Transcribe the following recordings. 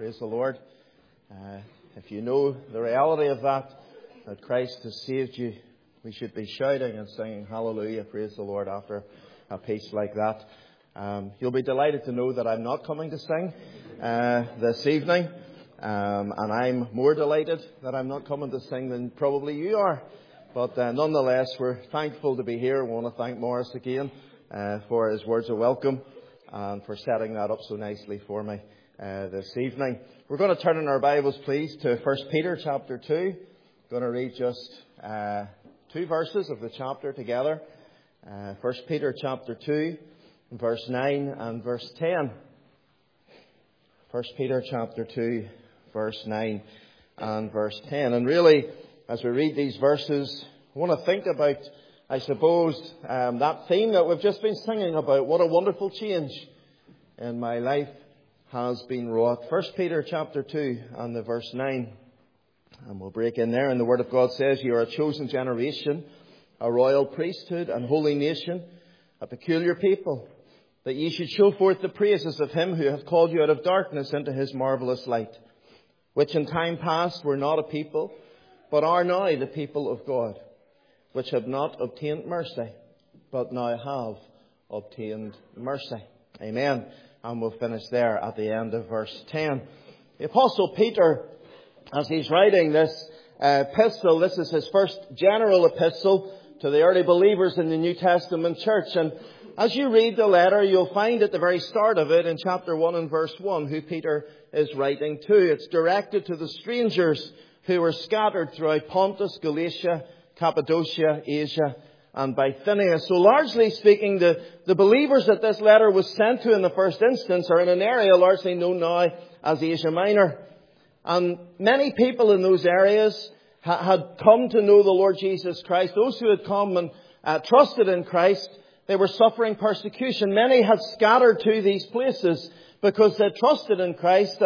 Praise the Lord. If you know the reality of that Christ has saved you, we should be shouting and singing hallelujah, praise the Lord, after a piece like that. You'll be delighted to know that I'm not coming to sing this evening. And I'm more delighted that I'm not coming to sing than probably you are. But nonetheless, we're thankful to be here. We want to thank Morris again for his words of welcome and for setting that up so nicely for me this evening. We're going to turn in our Bibles, please, to 1 Peter chapter 2. I'm going to read just 2 verses of the chapter together. 1 Peter chapter 2, verse 9 and verse 10. 1 Peter chapter 2, verse 9 and verse 10. And really, as we read these verses, I want to think about, I suppose, that theme that we've just been singing about. What a wonderful change in my life has been wrought. 1 Peter chapter 2 and the verse 9. And we'll break in there. And the Word of God says, "You are a chosen generation, a royal priesthood and holy nation, a peculiar people, that ye should show forth the praises of him who hath called you out of darkness into his marvellous light, which in time past were not a people, but are now the people of God, which have not obtained mercy, but now have obtained mercy." Amen. And we'll finish there at the end of verse 10. The Apostle Peter, as he's writing this epistle, this is his first general epistle to the early believers in the New Testament church. And as you read the letter, you'll find at the very start of it, in chapter 1 and verse 1, who Peter is writing to. It's directed to the strangers who were scattered throughout Pontus, Galatia, Cappadocia, Asia, and Bithynia. So largely speaking, the believers that this letter was sent to in the first instance are in an area largely known now as Asia Minor. And many people in those areas had come to know the Lord Jesus Christ. Those who had come and trusted in Christ, they were suffering persecution. Many had scattered to these places because they trusted in Christ,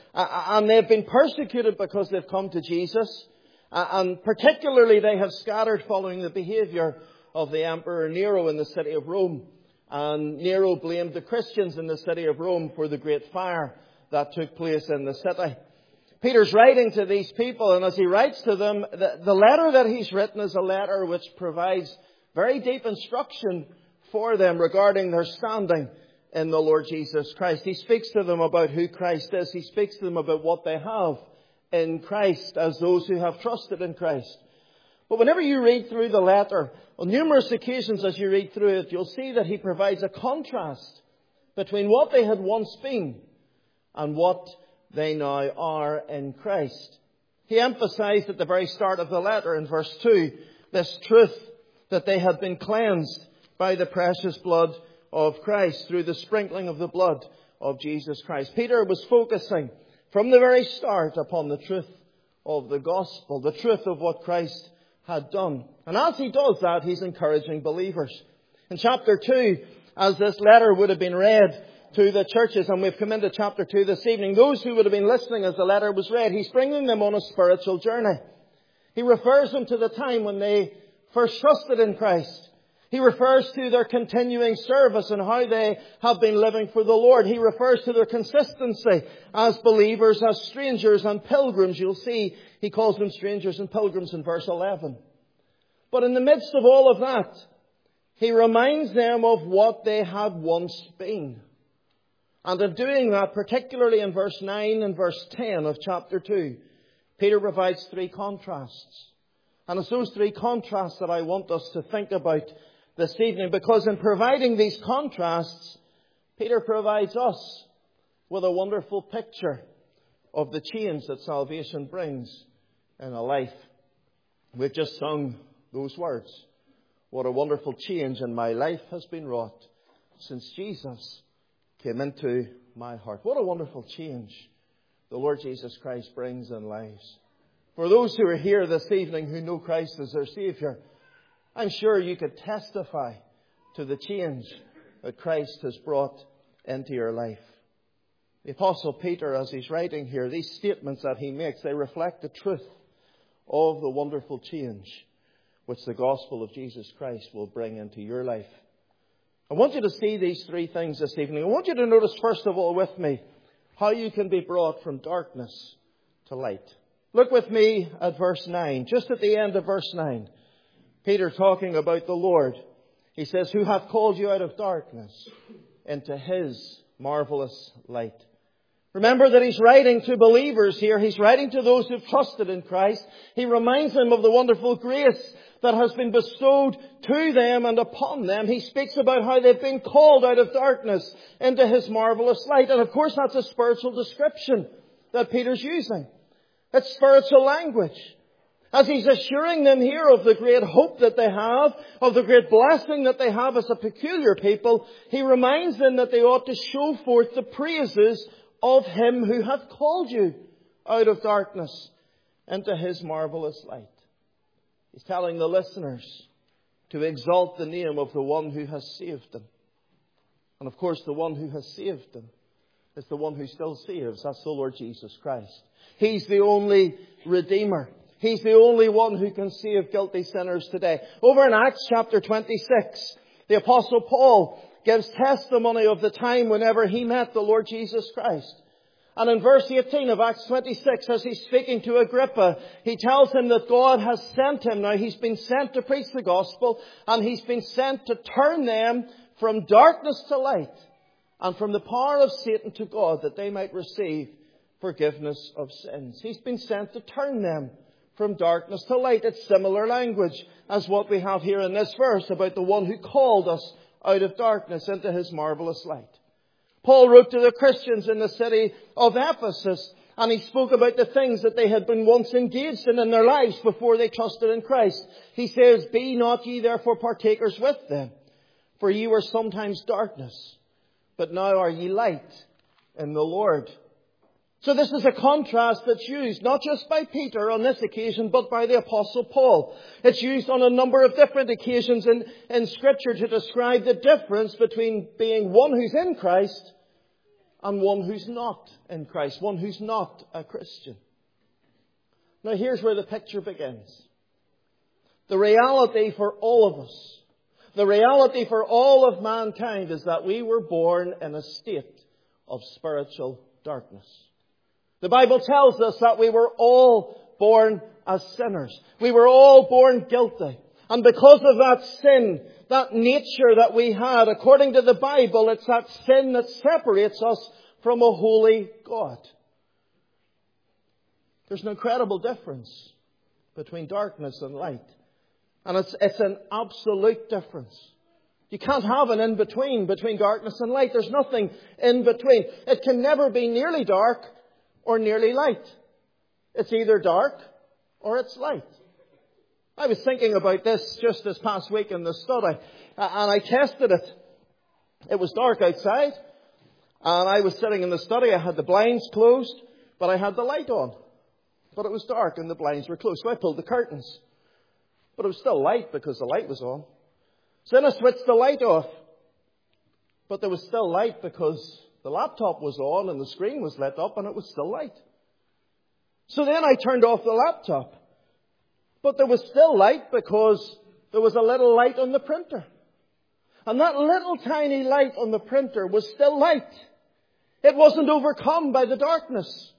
and they've been persecuted because they've come to Jesus. And particularly they have scattered following the behaviour of the Emperor Nero in the city of Rome. And Nero blamed the Christians in the city of Rome for the great fire that took place in the city. Peter's writing to these people, and as he writes to them, the letter that he's written is a letter which provides very deep instruction for them regarding their standing in the Lord Jesus Christ. He speaks to them about who Christ is. He speaks to them about what they have in Christ as those who have trusted in Christ. But whenever you read through the letter, on numerous occasions as you read through it, you'll see that he provides a contrast between what they had once been and what they now are in Christ. He emphasized at the very start of the letter in verse 2 this truth that they had been cleansed by the precious blood of Christ through the sprinkling of the blood of Jesus Christ. Peter was focusing from the very start upon the truth of the gospel, the truth of what Christ had done. And as he does that, he's encouraging believers. In chapter 2, as this letter would have been read to the churches, and we've come into chapter 2 this evening, those who would have been listening as the letter was read, he's bringing them on a spiritual journey. He refers them to the time when they first trusted in Christ. He refers to their continuing service and how they have been living for the Lord. He refers to their consistency as believers, as strangers and pilgrims. You'll see he calls them strangers and pilgrims in verse 11. But in the midst of all of that, he reminds them of what they had once been. And in doing that, particularly in verse 9 and verse 10 of chapter 2, Peter provides 3 contrasts. And it's those 3 contrasts that I want us to think about this evening, because in providing these contrasts, Peter provides us with a wonderful picture of the change that salvation brings in a life. We've just sung those words. What a wonderful change in my life has been wrought since Jesus came into my heart. What a wonderful change the Lord Jesus Christ brings in lives. For those who are here this evening who know Christ as their Saviour, I'm sure you could testify to the change that Christ has brought into your life. The Apostle Peter, as he's writing here, these statements that he makes, they reflect the truth of the wonderful change which the gospel of Jesus Christ will bring into your life. I want you to see these 3 things this evening. I want you to notice, first of all, with me, how you can be brought from darkness to light. Look with me at verse 9, just at the end of verse 9. Peter talking about the Lord. He says, who hath called you out of darkness into His marvelous light. Remember that he's writing to believers here. He's writing to those who've trusted in Christ. He reminds them of the wonderful grace that has been bestowed to them and upon them. He speaks about how they've been called out of darkness into His marvelous light. And of course that's a spiritual description that Peter's using. It's spiritual language. As he's assuring them here of the great hope that they have, of the great blessing that they have as a peculiar people, he reminds them that they ought to show forth the praises of Him who hath called you out of darkness into His marvelous light. He's telling the listeners to exalt the name of the one who has saved them. And of course, the one who has saved them is the one who still saves. That's the Lord Jesus Christ. He's the only Redeemer. He's the only one who can save guilty sinners today. Over in Acts chapter 26, the Apostle Paul gives testimony of the time whenever he met the Lord Jesus Christ. And in verse 18 of Acts 26, as he's speaking to Agrippa, he tells him that God has sent him. Now, he's been sent to preach the gospel, and he's been sent to turn them from darkness to light and from the power of Satan to God, that they might receive forgiveness of sins. He's been sent to turn them from darkness to light. It's similar language as what we have here in this verse about the one who called us out of darkness into His marvelous light. Paul wrote to the Christians in the city of Ephesus, and he spoke about the things that they had been once engaged in their lives before they trusted in Christ. He says, be not ye therefore partakers with them, for ye were sometimes darkness, but now are ye light in the Lord. So this is a contrast that's used not just by Peter on this occasion, but by the Apostle Paul. It's used on a number of different occasions in Scripture to describe the difference between being one who's in Christ and one who's not in Christ, one who's not a Christian. Now here's where the picture begins. The reality for all of us, the reality for all of mankind is that we were born in a state of spiritual darkness. The Bible tells us that we were all born as sinners. We were all born guilty. And because of that sin, that nature that we had, according to the Bible, it's that sin that separates us from a holy God. There's an incredible difference between darkness and light. And it's an absolute difference. You can't have an in-between between darkness and light. There's nothing in between. It can never be nearly dark or nearly light. It's either dark or it's light. I was thinking about this just this past week in the study, and I tested it. It was dark outside, and I was sitting in the study. I had the blinds closed, but I had the light on. But it was dark and the blinds were closed, so I pulled the curtains. But it was still light because the light was on. So then I switched the light off, but there was still light because the laptop was on and the screen was lit up and it was still light. So then I turned off the laptop. But there was still light because there was a little light on the printer. And that little tiny light on the printer was still light. It wasn't overcome by the darkness.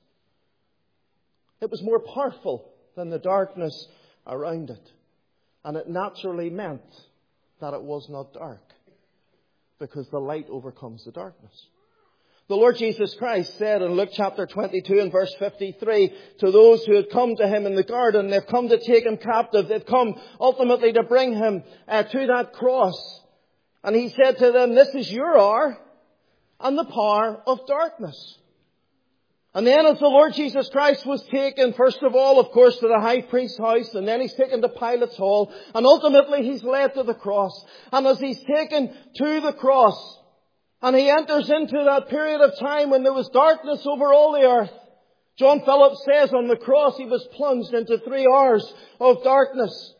It was more powerful than the darkness around it. And it naturally meant that it was not dark, because the light overcomes the darkness. The Lord Jesus Christ said in Luke chapter 22 and verse 53 to those who had come to Him in the garden, they've come to take Him captive. They've come ultimately to bring Him to that cross. And He said to them, this is your hour and the power of darkness. And then as the Lord Jesus Christ was taken, first of all, of course, to the high priest's house, and then He's taken to Pilate's hall, and ultimately He's led to the cross. And as He's taken to the cross, and He enters into that period of time when there was darkness over all the earth, John Phillips says on the cross He was plunged into 3 hours of darkness.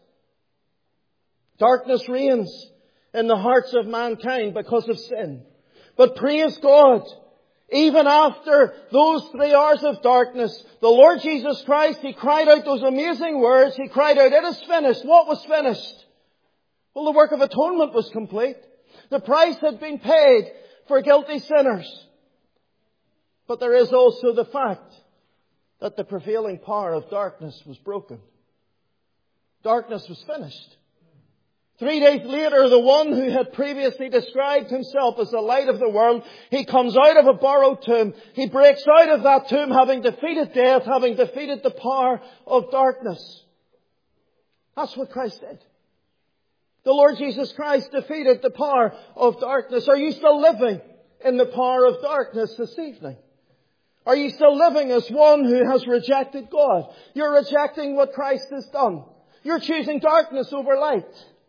Darkness reigns in the hearts of mankind because of sin. But praise God, even after those 3 hours of darkness, the Lord Jesus Christ, He cried out those amazing words. He cried out, it is finished. What was finished? Well, the work of atonement was complete. The price had been paid for guilty sinners. But there is also the fact that the prevailing power of darkness was broken. Darkness was finished. 3 days later, the one who had previously described himself as the light of the world, he comes out of a borrowed tomb. He breaks out of that tomb having defeated death, having defeated the power of darkness. That's what Christ did. The Lord Jesus Christ defeated the power of darkness. Are you still living in the power of darkness this evening? Are you still living as one who has rejected God? You're rejecting what Christ has done. You're choosing darkness over light.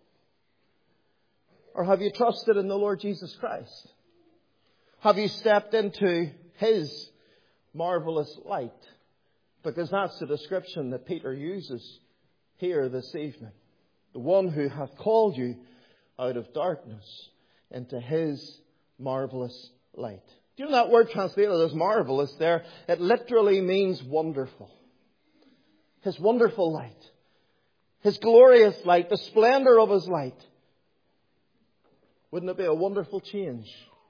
Or have you trusted in the Lord Jesus Christ? Have you stepped into His marvelous light? Because that's the description that Peter uses here this evening. The one who hath called you out of darkness into His marvelous light. Do you know that word translated as marvelous there? It literally means wonderful. His wonderful light. His glorious light. The splendor of His light. Wouldn't it be a wonderful change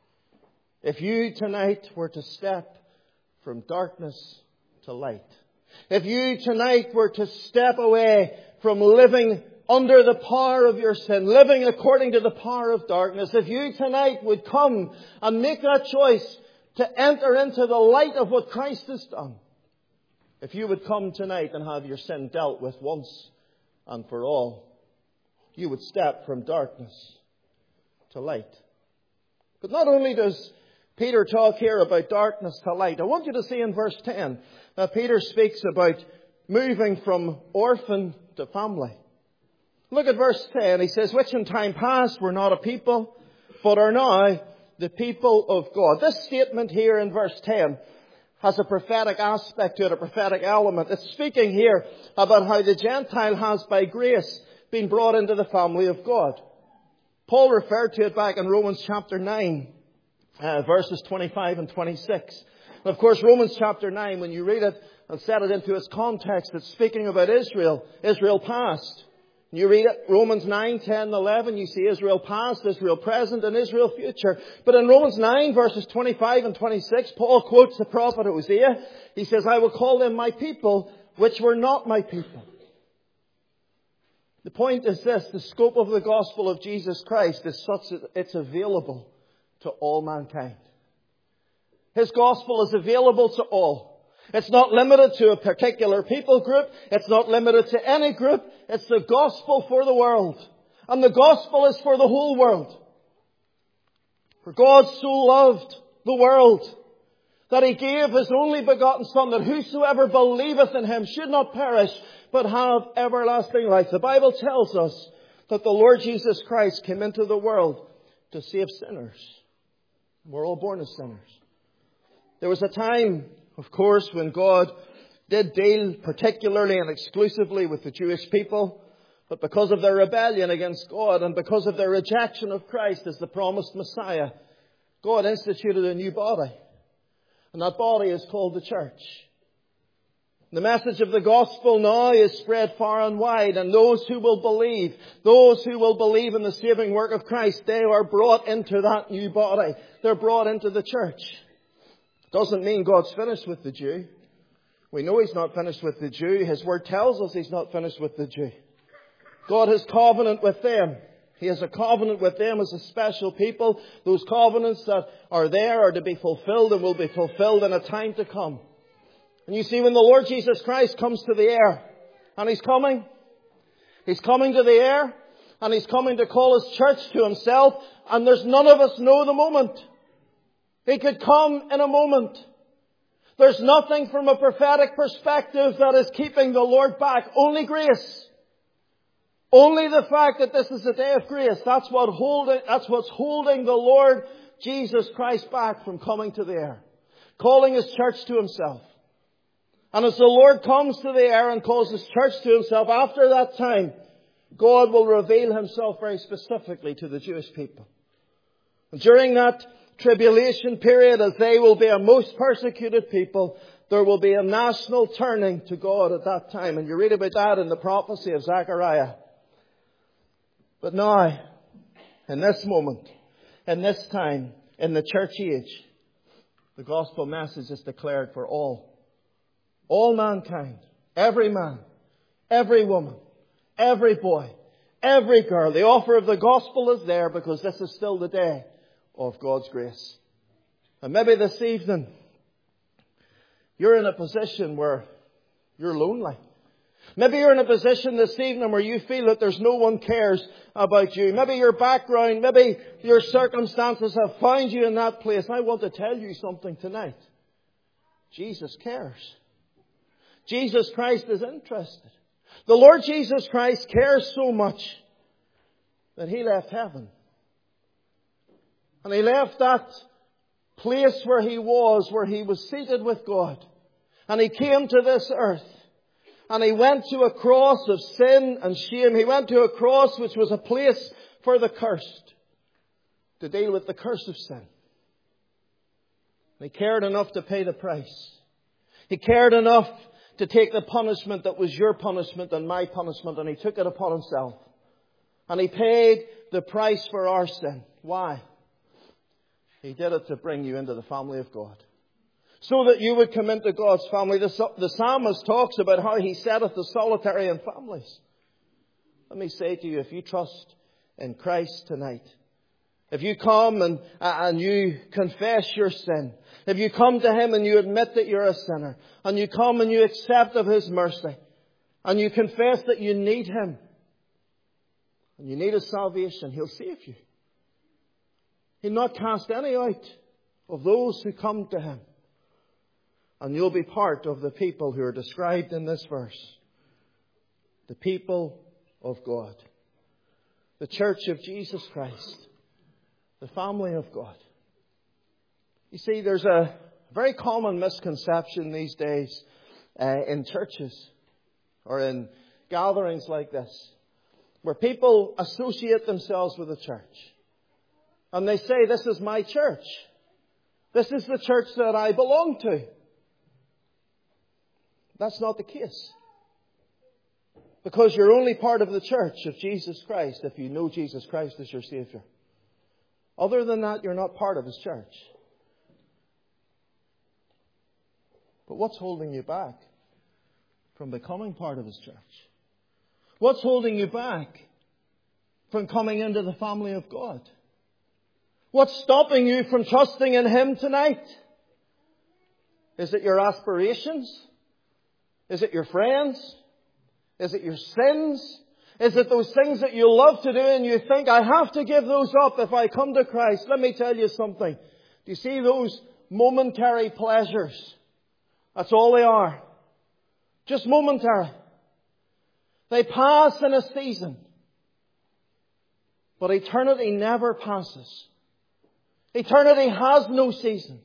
if you tonight were to step from darkness to light? If you tonight were to step away from living under the power of your sin, living according to the power of darkness, if you tonight would come and make that choice to enter into the light of what Christ has done, if you would come tonight and have your sin dealt with once and for all, you would step from darkness to light. But not only does Peter talk here about darkness to light, I want you to see in verse 10 that Peter speaks about moving from orphan to family. Look at verse 10. He says, which in time past were not a people, but are now the people of God. This statement here in verse 10 has a prophetic aspect to it, a prophetic element. It's speaking here about how the Gentile has by grace been brought into the family of God. Paul referred to it back in Romans chapter 9, verses 25 and 26. And of course, Romans chapter 9, when you read it and set it into its context, it's speaking about Israel, Israel past. You read it, Romans 9, 10, 11, you see Israel past, Israel present, and Israel future. But in Romans 9, verses 25 and 26, Paul quotes the prophet Hosea. He says, I will call them my people, which were not my people. The point is this, the scope of the gospel of Jesus Christ is such that it's available to all mankind. His gospel is available to all. It's not limited to a particular people group. It's not limited to any group. It's the gospel for the world. And the gospel is for the whole world. For God so loved the world that He gave His only begotten Son, that whosoever believeth in Him should not perish, but have everlasting life. The Bible tells us that the Lord Jesus Christ came into the world to save sinners. We're all born as sinners. There was a time, of course, when God did deal particularly and exclusively with the Jewish people. But because of their rebellion against God and because of their rejection of Christ as the promised Messiah, God instituted a new body. And that body is called the church. The message of the gospel now is spread far and wide, and those who will believe in the saving work of Christ, they are brought into that new body. They're brought into the church. Doesn't mean God's finished with the Jew. We know He's not finished with the Jew. His word tells us He's not finished with the Jew. God has covenant with them. He has a covenant with them as a special people. Those covenants that are there are to be fulfilled and will be fulfilled in a time to come. And you see, when the Lord Jesus Christ comes to the air, and He's coming to the air, and He's coming to call His church to Himself, and there's none of us know the moment. He could come in a moment. There's nothing from a prophetic perspective that is keeping the Lord back. Only grace. Only the fact that this is a day of grace. That's what's holding the Lord Jesus Christ back from coming to the air. Calling His church to Himself. And as the Lord comes to the air and calls His church to Himself, after that time, God will reveal Himself very specifically to the Jewish people. And during that tribulation period, as they will be a most persecuted people, there will be a national turning to God at that time. And you read about that in the prophecy of Zechariah. But now, in this moment, in this time, in the church age, The gospel message is declared for all. All mankind. Every man. Every woman. Every boy. Every girl. The offer of the gospel is there because this is still the day of God's grace. And maybe this evening you're in a position where you're lonely. Maybe you're in a position this evening where you feel that there's no one cares about you. Maybe your background, maybe your circumstances have found you in that place. I want to tell you something tonight. Jesus cares. Jesus Christ is interested. The Lord Jesus Christ cares so much that He left heaven. And He left that place where He was seated with God. And He came to this earth. And He went to a cross of sin and shame. He went to a cross which was a place for the cursed, to deal with the curse of sin. And He cared enough to pay the price. He cared enough to take the punishment that was your punishment and my punishment, and He took it upon Himself. And He paid the price for our sin. Why? He did it to bring you into the family of God. So that you would come into God's family. The psalmist talks about how He setteth the solitary in families. Let me say to you, if you trust in Christ tonight, if you come and you confess your sin, if you come to Him and you admit that you're a sinner, and you come and you accept of His mercy, and you confess that you need Him, and you need His salvation, He'll save you. He'll not cast any out of those who come to Him. And you'll be part of the people who are described in this verse. The people of God. The church of Jesus Christ. The family of God. You see, there's a very common misconception these days in churches or in gatherings like this, where people associate themselves with the church. And they say, this is my church. This is the church that I belong to. That's not the case. Because you're only part of the church of Jesus Christ if you know Jesus Christ as your Savior. Other than that, you're not part of His church. But what's holding you back from becoming part of His church? What's holding you back from coming into the family of God? What's stopping you from trusting in Him tonight? Is it your aspirations? Is it your friends? Is it your sins? Is it those things that you love to do and you think, I have to give those up if I come to Christ? Let me tell you something. Do you see those momentary pleasures? That's all they are. Just momentary. They pass in a season. But eternity never passes. Eternity has no seasons.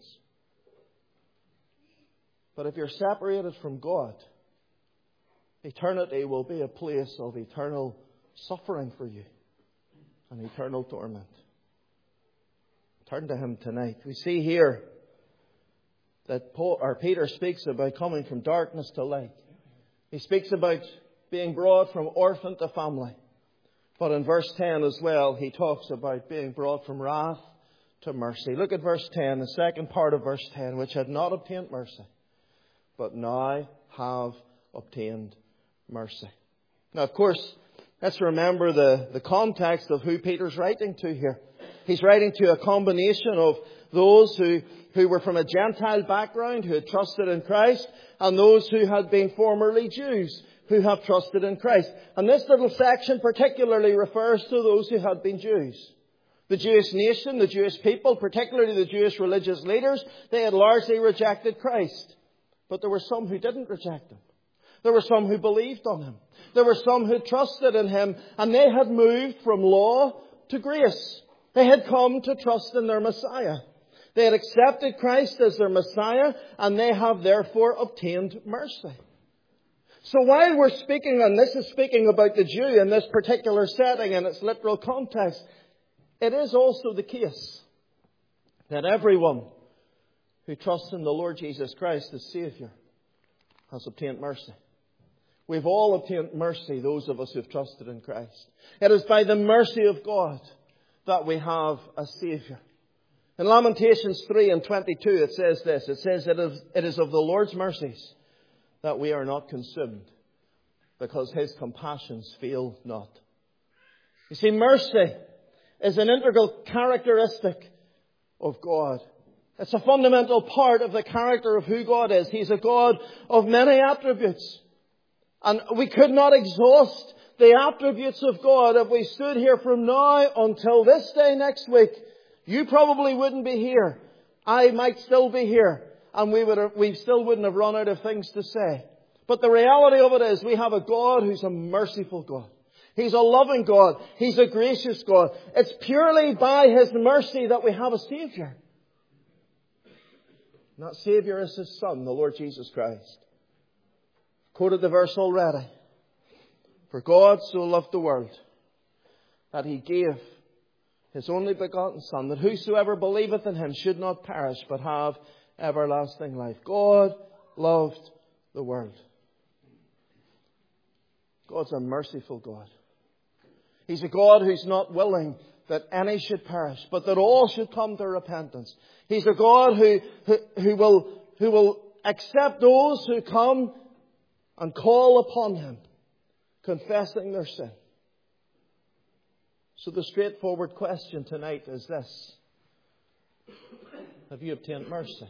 But if you're separated from God, eternity will be a place of eternal suffering for you and eternal torment. Turn to Him tonight. We see here that Peter speaks about coming from darkness to light. He speaks about being brought from orphan to family. But in verse 10 as well, he talks about being brought from wrath to mercy. Look at verse 10, the second part of verse 10, which had not obtained mercy, but now have obtained mercy. Now, of course, let's remember the context of who Peter's writing to here. He's writing to a combination of those who were from a Gentile background, who had trusted in Christ, and those who had been formerly Jews, who have trusted in Christ. And this little section particularly refers to those who had been Jews. The Jewish nation, the Jewish people, particularly the Jewish religious leaders, they had largely rejected Christ. But there were some who didn't reject Him. There were some who believed on Him. There were some who trusted in Him. And they had moved from law to grace. They had come to trust in their Messiah. They had accepted Christ as their Messiah, and they have therefore obtained mercy. So while we're speaking, and this is speaking about the Jew in this particular setting in its literal context, it is also the case that everyone who trusts in the Lord Jesus Christ as Saviour has obtained mercy. We've all obtained mercy, those of us who've trusted in Christ. It is by the mercy of God that we have a Saviour. In Lamentations 3:22 it says this. It says, it is of the Lord's mercies that we are not consumed, because His compassions fail not. You see, mercy is an integral characteristic of God. It's a fundamental part of the character of who God is. He's a God of many attributes. And we could not exhaust the attributes of God if we stood here from now until this day next week. You probably wouldn't be here. I might still be here. And we still wouldn't have run out of things to say. But the reality of it is we have a God who's a merciful God. He's a loving God. He's a gracious God. It's purely by His mercy that we have a Saviour. And that Saviour is His Son, the Lord Jesus Christ. Quoted the verse already. For God so loved the world that He gave His only begotten Son, that whosoever believeth in Him should not perish but have everlasting life. God loved the world. God's a merciful God. He's a God who's not willing that any should perish, but that all should come to repentance. He's a God who will accept those who come and call upon Him, confessing their sin. So the straightforward question tonight is this. Have you obtained mercy?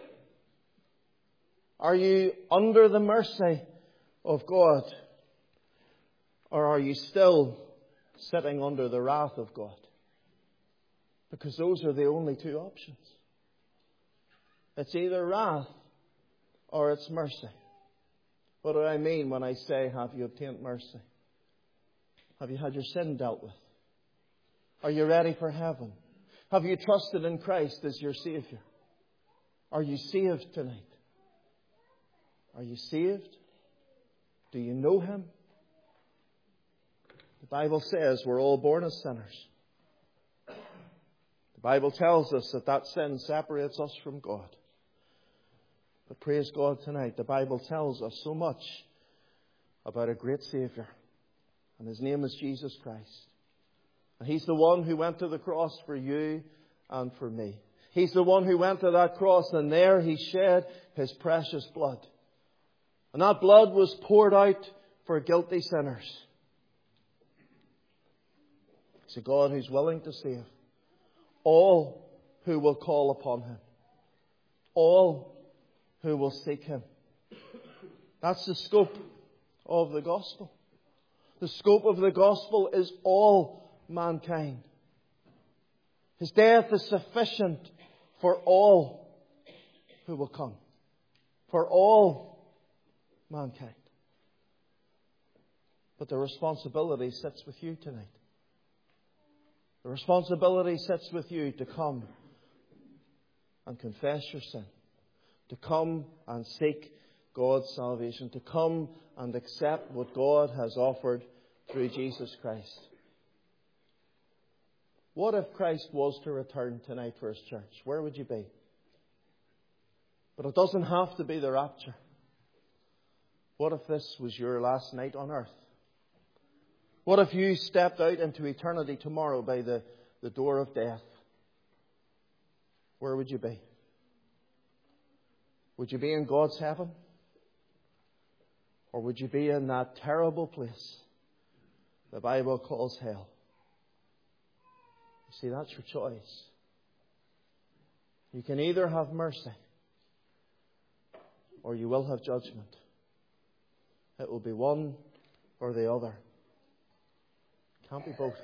Are you under the mercy of God? Or are you still sitting under the wrath of God? Because those are the only two options. It's either wrath or it's mercy. What do I mean when I say, have you obtained mercy? Have you had your sin dealt with? Are you ready for heaven? Have you trusted in Christ as your Saviour? Are you saved tonight? Are you saved? Do you know Him? The Bible says we're all born as sinners. The Bible tells us that sin separates us from God. But praise God tonight, the Bible tells us so much about a great Saviour. And His name is Jesus Christ. And He's the one who went to the cross for you and for me. He's the one who went to that cross, and there He shed His precious blood. And that blood was poured out for guilty sinners. He's a God who's willing to save all who will call upon Him. All who will seek Him. That's the scope of the gospel. The scope of the gospel is all mankind. His death is sufficient for all who will come. For all mankind. But the responsibility sits with you tonight. The responsibility sits with you to come and confess your sin. To come and seek God's salvation. To come and accept what God has offered through Jesus Christ. What if Christ was to return tonight for His church? Where would you be? But it doesn't have to be the rapture. What if this was your last night on earth? What if you stepped out into eternity tomorrow by the door of death? Where would you be? Would you be in God's heaven? Or would you be in that terrible place the Bible calls hell? You see, that's your choice. You can either have mercy or you will have judgment. It will be one or the other. It can't be both.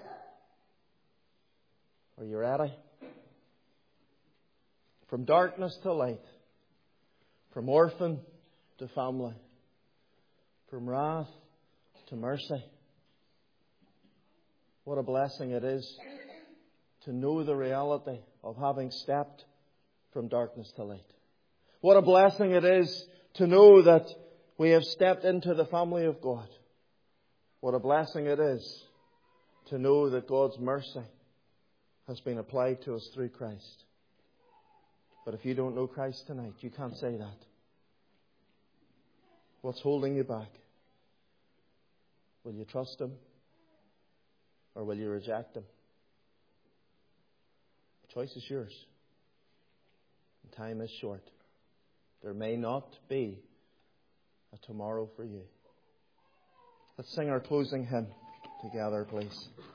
Are you ready? From darkness to light. From orphan to family. From wrath to mercy. What a blessing it is to know the reality of having stepped from darkness to light. What a blessing it is to know that we have stepped into the family of God. What a blessing it is to know that God's mercy has been applied to us through Christ. But if you don't know Christ tonight, you can't say that. What's holding you back? Will you trust Him? Or will you reject Him? The choice is yours. Time is short. There may not be a tomorrow for you. Let's sing our closing hymn together, please.